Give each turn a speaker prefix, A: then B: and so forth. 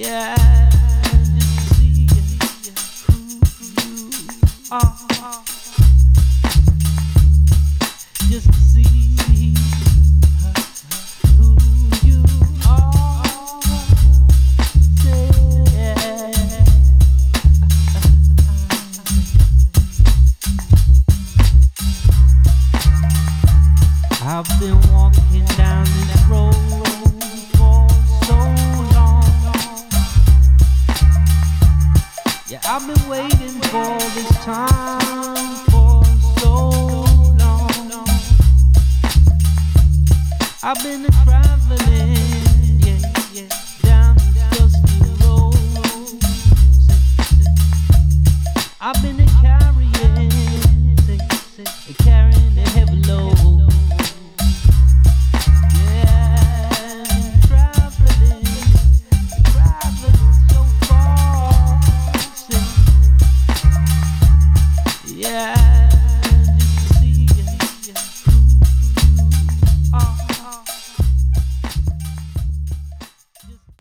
A: Yeah, just see who you are. Just to see who you are. Yeah. I've been walking down this road for so long. Yeah, I've been waiting for this time for so long. I've been a